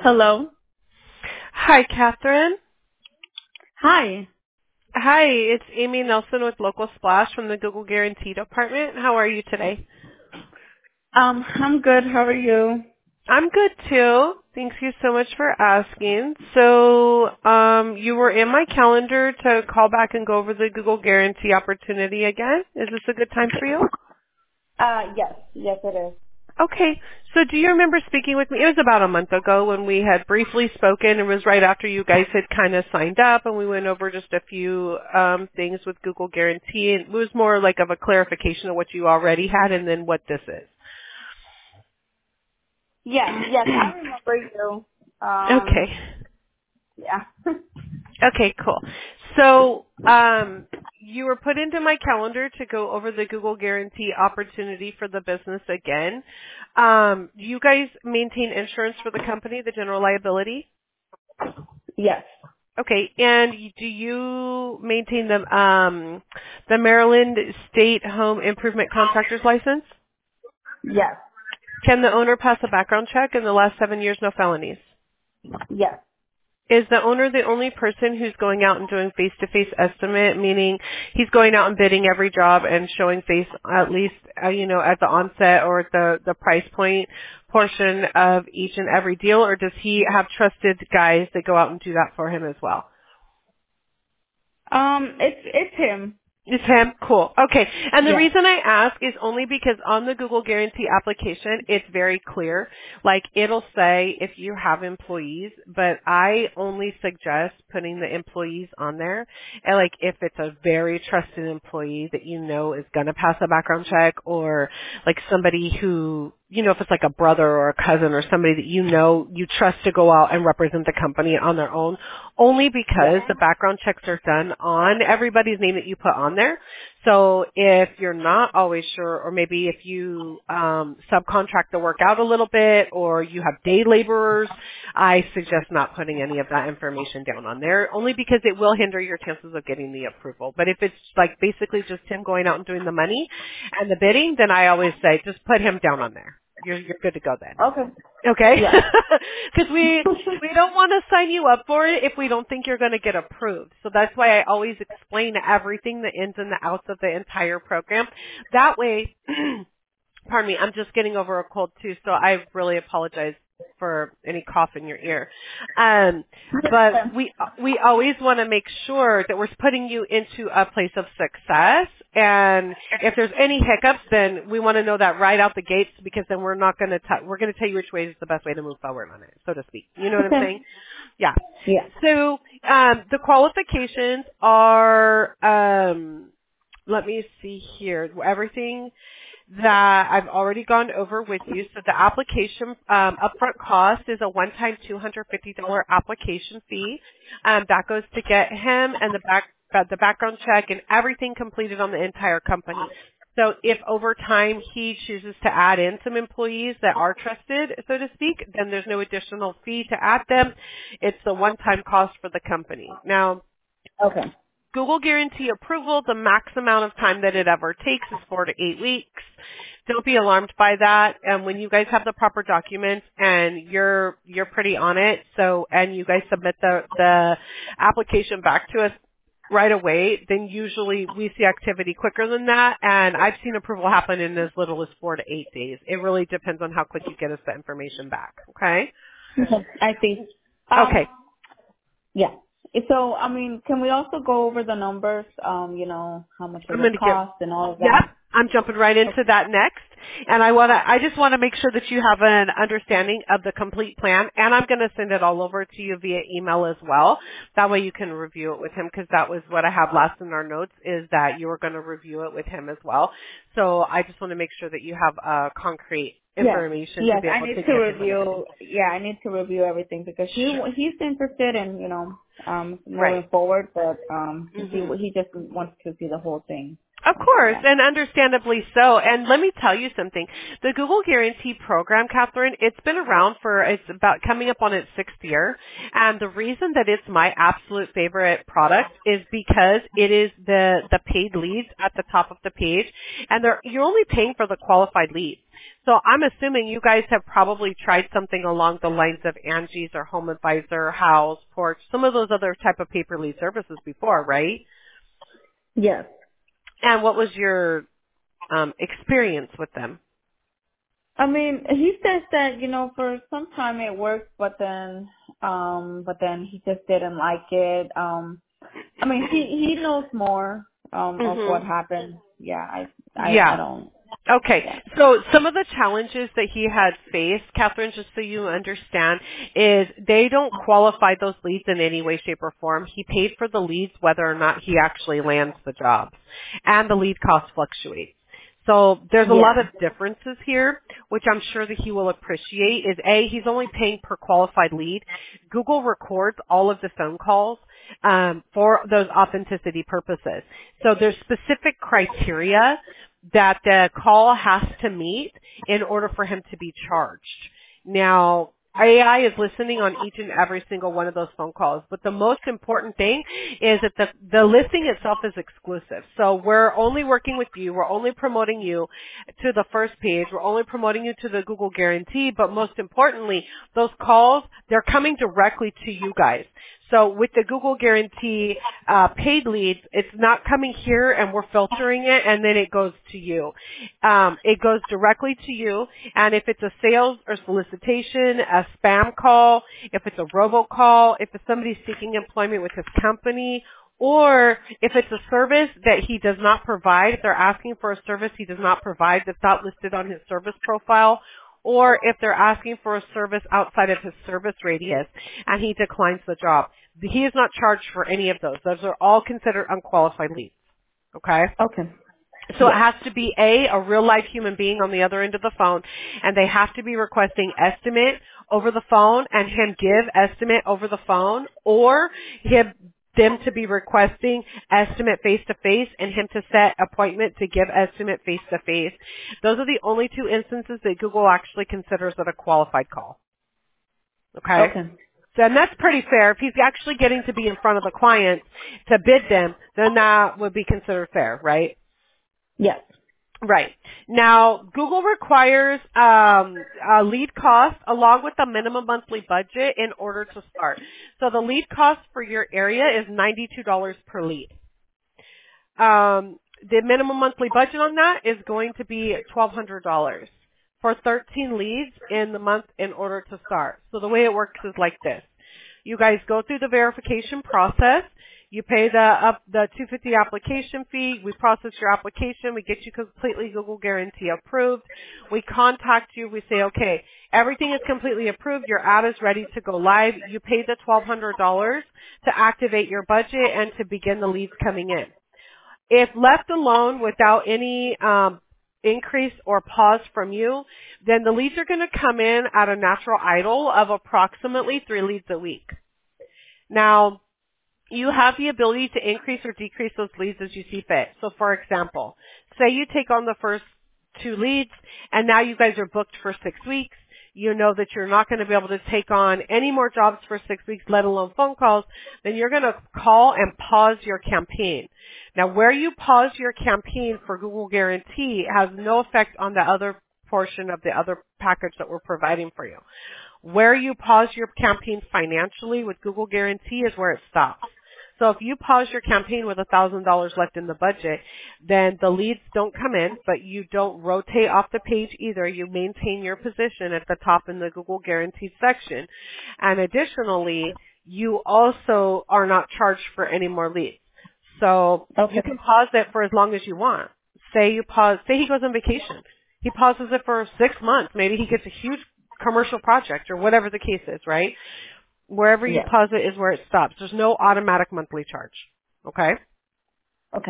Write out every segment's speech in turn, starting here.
Hello. Hi, Catherine. Hi. Hi, it's Amy Nelson with Local Splash from the Google Guarantee Department. How are you today? I'm good. How are you? I'm good too. Thank you so much for asking. So, you were in my calendar to call back and go over the Google Guarantee opportunity again. Is this a good time for you? Yes. Yes, it is. Okay. So do you remember speaking with me? It was about a month ago when we had briefly spoken. It was right after you guys had kind of signed up and we went over just a few things with Google Guarantee. And it was more like of a clarification of what you already had and then what this Yes. Yes, is. I remember you. Okay. Yeah. Okay, cool. So, you were put into my calendar to go over the Google Guarantee opportunity for the business again. Do you guys maintain insurance for the company, the general liability? Yes. Okay, and do you maintain the Maryland State Home Improvement Contractor's license? Yes. Can the owner pass a background check in the last 7 years, no felonies? Yes. Is the owner the only person who's going out and doing face-to-face estimate, meaning he's going out and bidding every job and showing face at least, at the onset or at the price point portion of each and every deal, or does he have trusted guys that go out and do that for him as well? It's him. It's him? Cool. Okay. And the Yes. reason I ask is only because on the Google Guarantee application, it's very clear. Like, it'll say if you have employees, but I only suggest putting the employees on there. And like, if it's a very trusted employee that you know is going to pass a background check, or like somebody who, if it's like a brother or a cousin or somebody that you trust to go out and represent the company on their own, only Yes. because the background checks are done on everybody's name that you put on there. So if you're not always sure, or maybe if you subcontract the work out a little bit, or you have day laborers, I suggest not putting any of that information down on there, only because it will hinder your chances of getting the approval. But if it's like basically just him going out and doing the money and the bidding, then I always say just put him down on there. You're good to go then. Okay. Okay? Yes. Because we don't want to sign you up for it if we don't think you're going to get approved. So that's why I always explain everything, the ins and the outs of the entire program. That way, pardon me, I'm just getting over a cold too, so I really apologize for any cough in your ear. But we always want to make sure that we're putting you into a place of success. And if there's any hiccups, then we want to know that right out the gates, because then we're not going to we're going to tell you which way is the best way to move forward on it, so to speak. You know what I'm Okay. saying? Yeah. Yes. So the qualifications are, let me see here, everything that I've already gone over with you. So the application upfront cost is a one-time $250 application fee. That goes to get him and the background check and everything completed on the entire company. So if over time he chooses to add in some employees that are trusted, so to speak, then there's no additional fee to add them. It's the one-time cost for the company. Now, Okay. Google Guarantee approval, the max amount of time that it ever takes is 4 to 8 weeks. Don't be alarmed by that. And when you guys have the proper documents and you're pretty on it, and you guys submit the application back to us right away, then usually we see activity quicker than that. And I've seen approval happen in as little as 4 to 8 days. It really depends on how quick you get us the information back. Okay? Okay. I see. Okay. Yeah. So, I mean, can we also go over the numbers, how much it I'm will going to give. cost and all of Yep, that? I'm jumping right into that next. And I just want to make sure that you have an understanding of the complete plan, and I'm going to send it all over to you via email as well. That way you can review it with him, because that was what I have last in our notes, is that you were going to review it with him as well. So I just want to make sure that you have concrete Yes. information to Yes, be I able need to to give him and everything. review. Yeah, I need to review everything because Sure. he's interested in Right. moving forward, but Mhm. he just wants to see the whole thing. Of course, Yeah. and understandably so. And let me tell you something. The Google Guarantee program, Catherine, it's been around it's about coming up on its 6th year. And the reason that it's my absolute favorite product is because it is the paid leads at the top of the page. And you're only paying for the qualified leads. So I'm assuming you guys have probably tried something along the lines of Angie's or Home Advisor, House, Porch, some of those other type of pay per lead services before, right? Yes. And what was your experience with them? I mean, he says that, for some time it worked, but then he just didn't like it. I mean, he knows more, of what Mhm. happened. Yeah, I Yeah. don't, Okay. yeah. So some of the challenges that he had faced, Catherine, just so you understand, is they don't qualify those leads in any way, shape, or form. He paid for the leads whether or not he actually lands the jobs. And the lead cost fluctuates. So there's a lot Yeah. of differences here, which I'm sure that he will appreciate, is A, he's only paying per qualified lead. Google records all of the phone calls for those authenticity purposes. So there's specific criteria that the call has to meet in order for him to be charged. Now, AI is listening on each and every single one of those phone calls, but the most important thing is that the listing itself is exclusive. So we're only working with you, we're only promoting you to the first page, we're only promoting you to the Google Guarantee, but most importantly, those calls, they're coming directly to you guys. So with the Google Guarantee paid leads, it's not coming here and we're filtering it and then it goes to you. It goes directly to you, and if it's a sales or solicitation, a spam call, if it's a robocall, if it's somebody seeking employment with his company, or if it's a service that he does not provide, if they're asking for a service he does not provide that's not listed on his service profile, or if they're asking for a service outside of his service radius and he declines the job. He is not charged for any of those. Those are all considered unqualified leads. Okay? Okay. So it Yes. has to be a real life human being on the other end of the phone, and they have to be requesting estimate over the phone and him give estimate over the phone, or them to be requesting estimate face to face and him to set appointment to give estimate face to face. Those are the only two instances that Google actually considers it a qualified call. Okay? Okay. So, and that's pretty fair. If he's actually getting to be in front of the client to bid them, then that would be considered fair, right? Yes. Right. Now, Google requires a lead cost along with a minimum monthly budget in order to start. So the lead cost for your area is $92 per lead. The minimum monthly budget on that is going to be $1,200 for 13 leads in the month in order to start. So the way it works is like this. You guys go through the verification process. You pay the $250 application fee. We process your application. We get you completely Google Guarantee approved. We contact you. We say, okay, everything is completely approved. Your ad is ready to go live. You pay the $1,200 to activate your budget and to begin the leads coming in. If left alone without any increase or pause from you, then the leads are going to come in at a natural idle of approximately 3 leads a week. Now, you have the ability to increase or decrease those leads as you see fit. So for example, say you take on the first 2 leads and now you guys are booked for 6 weeks. You know that you're not going to be able to take on any more jobs for 6 weeks, let alone phone calls, then you're going to call and pause your campaign. Now where you pause your campaign for Google Guarantee has no effect on the other portion of the other package that we're providing for you. Where you pause your campaign financially with Google Guarantee is where it stops. So if you pause your campaign with $1,000 left in the budget, then the leads don't come in, but you don't rotate off the page either. You maintain your position at the top in the Google Guaranteed section. And additionally, you also are not charged for any more leads. So Okay. you can pause it for as long as you want. Say he goes on vacation. He pauses it for 6 months. Maybe he gets a huge commercial project or whatever the case is, right? Wherever you Yes. pause it is where it stops. There's no automatic monthly charge. Okay? Okay.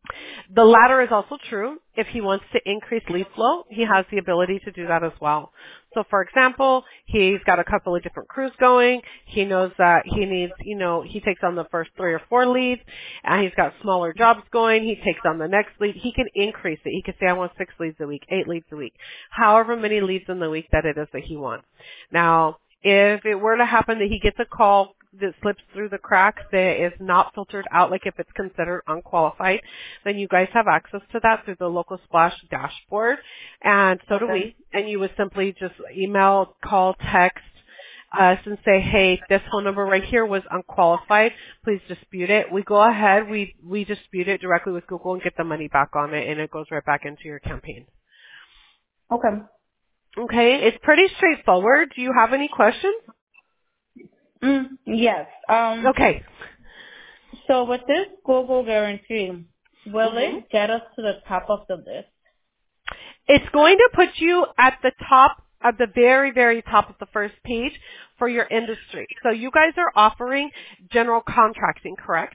The latter is also true. If he wants to increase lead flow, he has the ability to do that as well. So for example, he's got a couple of different crews going. He knows that he needs, he takes on the first 3 or 4 leads, and he's got smaller jobs going. He takes on the next lead. He can increase it. He can say, I want 6 leads a week, 8 leads a week, however many leads in the week that it is that he wants. Now, if it were to happen that he gets a call that slips through the cracks, that is not filtered out, like if it's considered unqualified, then you guys have access to that through the Local Splash dashboard, and so do we. And you would simply just email, call, text us and say, hey, this phone number right here was unqualified. Please dispute it. We go ahead, we dispute it directly with Google and get the money back on it, and it goes right back into your campaign. Okay. Okay, it's pretty straightforward. Do you have any questions? Yes. Okay. So with this Google guarantee, will it get us to the top of the list? It's going to put you at the top, at the very, very top of the first page for your industry. So you guys are offering general contracting, correct?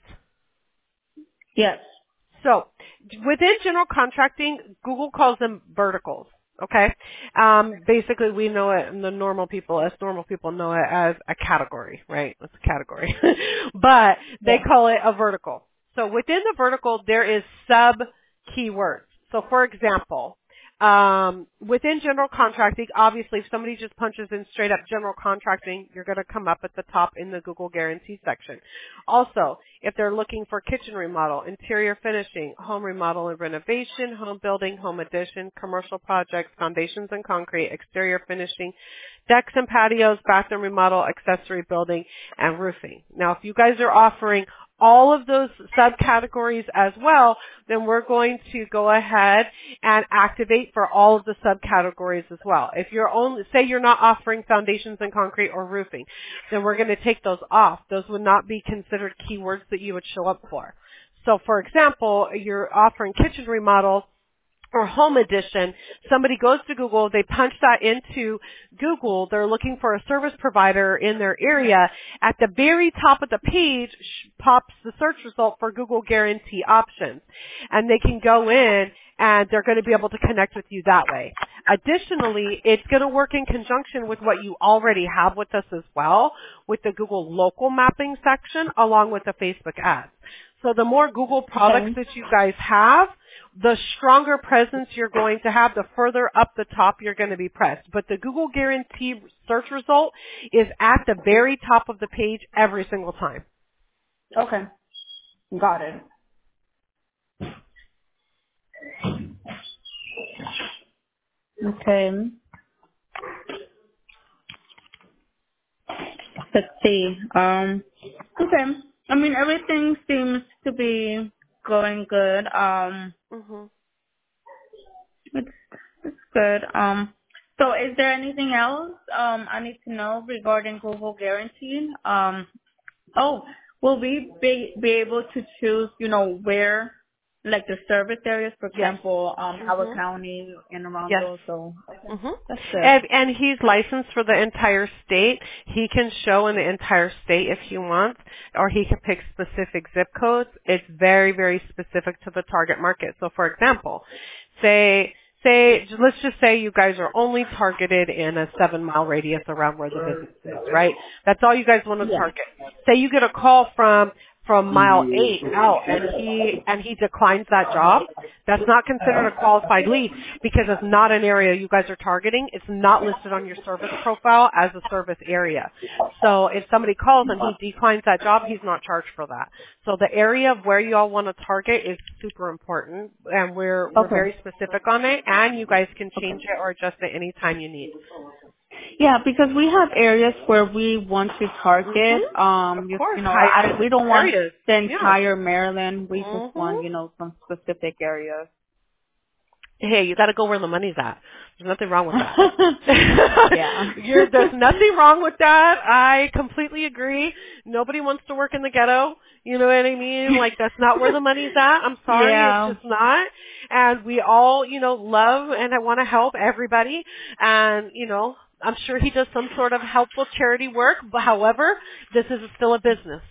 Yes. So within general contracting, Google calls them verticals. Okay. Basically we know it, and us normal people know it as a category, right? It's a category. But they call it a vertical. So within the vertical, there is sub keywords. So for example, within general contracting, obviously if somebody just punches in straight up general contracting, you're going to come up at the top in the Google guarantee section. Also, if they're looking for kitchen remodel, interior finishing, home remodel and renovation, home building, home addition, commercial projects, foundations and concrete, exterior finishing, decks and patios, bathroom remodel, accessory building, and roofing. Now, if you guys are offering all of those subcategories as well, then we're going to go ahead and activate for all of the subcategories as well. If you're only, say you're not offering foundations and concrete or roofing, then we're going to take those off. Those would not be considered keywords that you would show up for. So for example, you're offering kitchen remodel or home edition, somebody goes to Google, they punch that into Google, they're looking for a service provider in their area. At the very top of the page pops the search result for Google guarantee options. And they can go in and they're going to be able to connect with you that way. Additionally, it's going to work in conjunction with what you already have with us as well, with the Google local mapping section along with the Facebook ads. So the more Google products that you guys have, the stronger presence you're going to have, the further up the top you're going to be pressed. But the Google Guarantee search result is at the very top of the page every single time. Okay. Got it. Okay. Let's see. Okay. I mean, everything seems to be going good. It's good. So is there anything else I need to know regarding Google Guarantee? Will we be able to choose, where, like the service areas, for example, Howard County and around those? So that's good. And he's licensed for the entire state. He can show in the entire state if he wants, or he can pick specific zip codes. It's very, very specific to the target market. So for example, let's just say you guys are only targeted in a 7-mile radius around where the business is, right? That's all you guys want to target. Say you get a call from mile 8 out and he declines that job. That's not considered a qualified lead because it's not an area you guys are targeting. It's not listed on your service profile as a service area. So if somebody calls and he declines that job, he's not charged for that. So the area of where you all want to target is super important, and we're very specific on it, and you guys can change it or adjust it anytime you need. Yeah, because we have areas where we want to target. We don't want the entire Maryland. We just want, some specific areas. Hey, you got to go where the money's at. There's nothing wrong with that. There's nothing wrong with that. I completely agree. Nobody wants to work in the ghetto. You know what I mean? Like, that's not where the money's at. I'm sorry. It's just not. And we all, love and I want to help everybody. And, I'm sure he does some sort of helpful charity work. But however, this is still a business.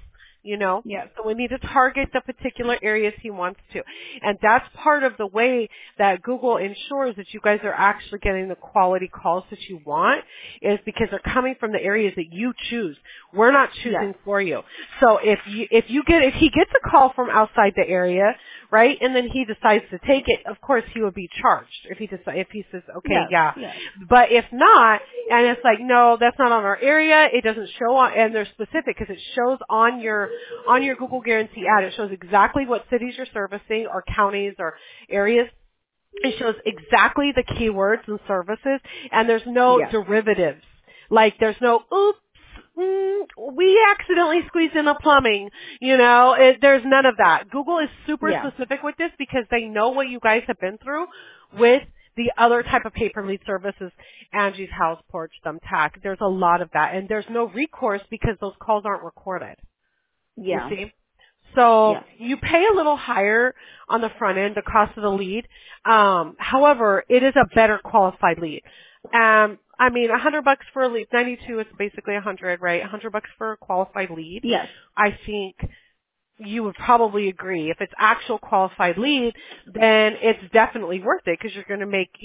you know? Yes. So we need to target the particular areas he wants to. And that's part of the way that Google ensures that you guys are actually getting the quality calls that you want, is because they're coming from the areas that you choose. We're not choosing Yes. for you. So if he gets a call from outside the area, right, and then he decides to take it, of course he would be charged if he says, okay, Yes. yeah. Yes. But if not, and it's like, no, that's not on our area, it doesn't show on, and they're specific because it shows on your Google Guarantee ad, it shows exactly what cities you're servicing or counties or areas. It shows exactly the keywords and services, and there's no Yes. derivatives. Like there's no, oops, we accidentally squeezed in a plumbing, there's none of that. Google is super Yeah. specific with this because they know what you guys have been through with the other type of pay-per-lead services, Angie's House, Porch, Thumbtack. There's a lot of that, and there's no recourse because those calls aren't recorded. You Yeah. see? So Yes. you pay a little higher on the front end, the cost of the lead. However, it is a better qualified lead. I mean, $100 for a lead, 92 is basically 100, right? $100 for a qualified lead. Yes. I think you would probably agree. If it's actual qualified lead, then it's definitely worth it because you're going to make,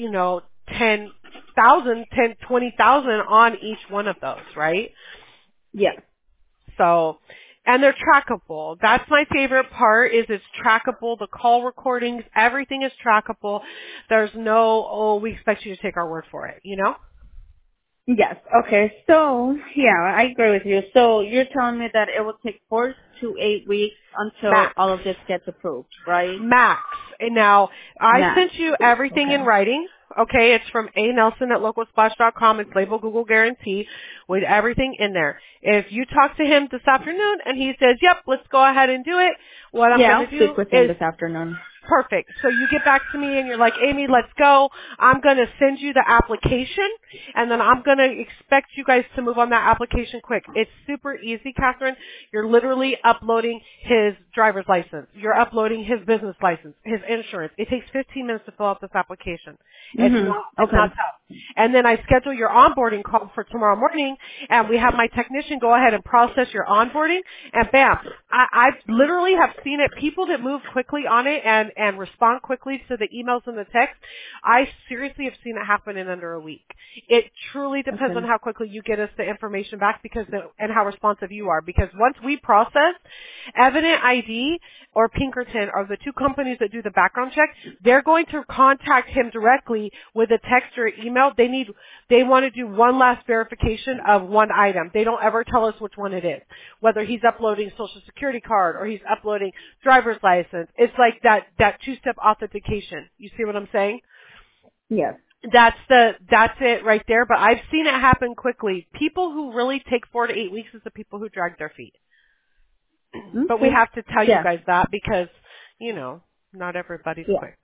20,000 on each one of those, right? Yes. So, and they're trackable. That's my favorite part is it's trackable. The call recordings, everything is trackable. There's no, we expect you to take our word for it, Yes. Okay. So, yeah, I agree with you. So you're telling me that it will take 4 to 8 weeks until Max. all of this gets approved, right? Max. And now, I Max. sent you everything in Okay. writing. Okay, it's from A. Nelson at localsplash.com. It's labeled Google Guarantee with everything in there. If you talk to him this afternoon and he says, yep, let's go ahead and do it, what I'm Yeah, going I'll to speak do with him is this afternoon. perfect. So you get back to me and you're like, Amy, let's go. I'm going to send you the application and then I'm going to expect you guys to move on that application quick. It's super easy, Catherine. You're literally uploading his driver's license. You're uploading his business license, his insurance. It takes 15 minutes to fill out this application. It's not Okay. tough. And then I schedule your onboarding call for tomorrow morning and we have my technician go ahead and process your onboarding and bam. I literally have seen it. People that move quickly on it and respond quickly to the emails and the text, I seriously have seen it happen in under a week. It truly depends on Okay. how quickly you get us the information back and how responsive you are. Because once we process, Evident ID or Pinkerton are the two companies that do the background check. They're going to contact him directly with a text or email. They want to do one last verification of one item. They don't ever tell us which one it is. Whether he's uploading social security card or he's uploading driver's license. It's like that two-step authentication. You see what I'm saying? Yes. That's it right there. But I've seen it happen quickly. People who really take 4 to 8 weeks is the people who drag their feet. But we Okay. have to tell you Yeah. guys that because, not everybody's Yeah. quick.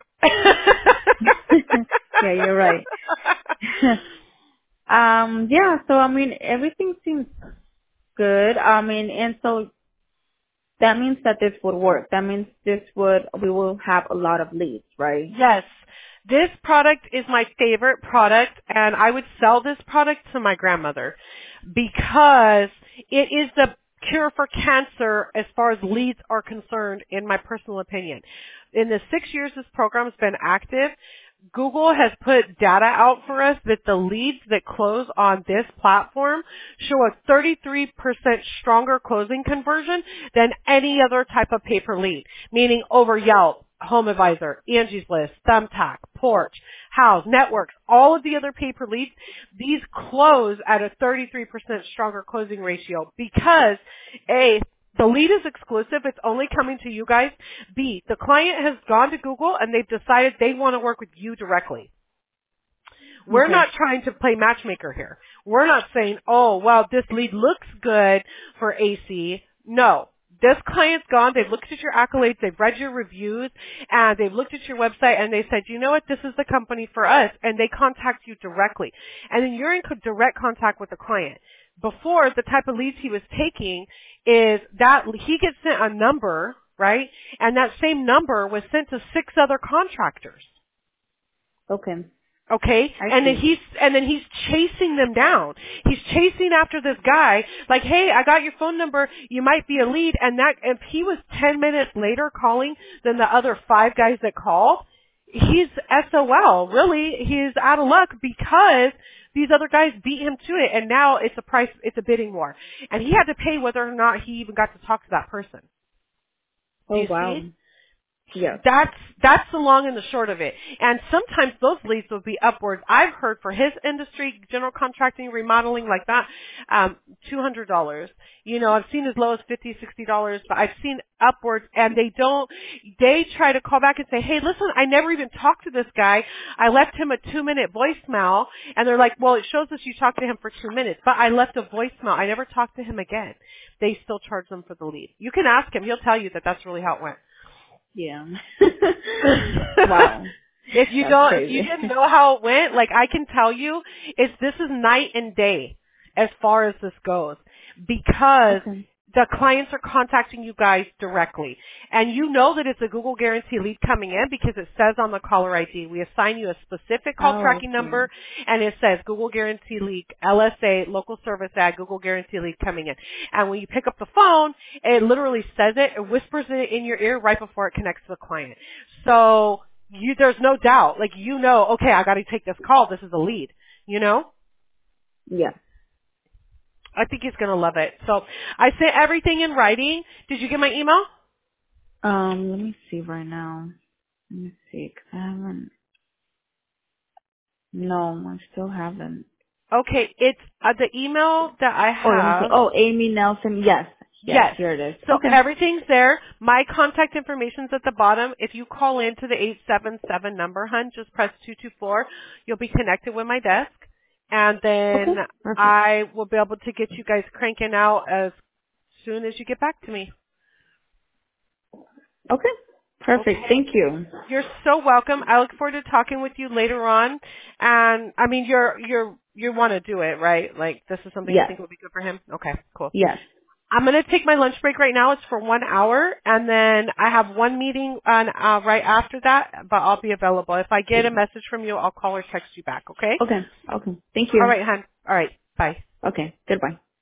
Yeah, you're right. Yeah, so I mean, everything seems good. I mean, and so that means that this would work. That means we will have a lot of leads, right? Yes. This product is my favorite product and I would sell this product to my grandmother because it is the cure for cancer as far as leads are concerned in my personal opinion. In the 6 years this program has been active, Google has put data out for us that the leads that close on this platform show a 33% stronger closing conversion than any other type of pay-per lead, meaning over Yelp, Home Advisor, Angie's List, Thumbtack, Porch, House, Networks, all of the other pay-per leads, these close at a 33% stronger closing ratio because A, the lead is exclusive. It's only coming to you guys. B, the client has gone to Google and they've decided they want to work with you directly. We're Okay. not trying to play matchmaker here. We're not saying, oh, well, this lead looks good for AC. No. This client's gone. They've looked at your accolades. They've read your reviews. And they've looked at your website and they said, you know what, this is the company for us. And they contact you directly. And then you're in direct contact with the client. Before, the type of leads he was taking is that he gets sent a number, right? And that same number was sent to 6 other contractors. Okay. Okay? I And then see. he's chasing them down. He's chasing after this guy, like, hey, I got your phone number, you might be a lead, and that, if he was 10 minutes later calling than the other 5 guys that called, he's SOL. Really, he's out of luck because these other guys beat him to it, and now it's a bidding war. And he had to pay whether or not he even got to talk to that person. Do Oh you wow. see? Yes. That's the long and the short of it. And sometimes those leads will be upwards. I've heard for his industry, general contracting, remodeling like that, $200. You know, I've seen as low as $50, $60, but I've seen upwards, and they try to call back and say, hey, listen, I never even talked to this guy. I left him a 2-minute voicemail, and they're like, well, it shows us you talked to him for 2 minutes, but I left a voicemail. I never talked to him again. They still charge them for the lead. You can ask him. He'll tell you that that's really how it went. Yeah. Wow. If you That's crazy. didn't know how it went, like I can tell you, this is night and day as far as this goes, because Okay. the clients are contacting you guys directly, and you know that it's a Google Guarantee lead coming in because it says on the caller ID. We assign you a specific call Oh, tracking okay. number, and it says Google Guarantee lead, LSA, local service ad, Google Guarantee lead coming in. And when you pick up the phone, it literally says it, it whispers it in your ear right before it connects to the client. So there's no doubt, like you know, okay, I got to take this call. This is a lead, you know. Yeah. I think he's going to love it. So I sent everything in writing. Did you get my email? Let me see right now. Let me see. 'Cause I haven't. No, I still haven't. Okay, it's the email that I Oh, let me see. have. Oh, Amy Nelson. Yes. Yes, Yes. here it is. So Okay. everything's there. My contact information's at the bottom. If you call into the 877 number, hun, just press 224. You'll be connected with my desk. And then Okay. Perfect. I will be able to get you guys cranking out as soon as you get back to me. Okay. Perfect. Okay. Thank you. You're so welcome. I look forward to talking with you later on. And I mean, you want to do it, right? Like this is something you Yes. think will be good for him. Okay, cool. Yes. I'm going to take my lunch break right now. It's for 1 hour, and then I have one meeting on right after that. But I'll be available. If I get a message from you, I'll call or text you back. Okay? Okay. Okay. Thank All you. right, hon. All right. Bye. Okay. Goodbye.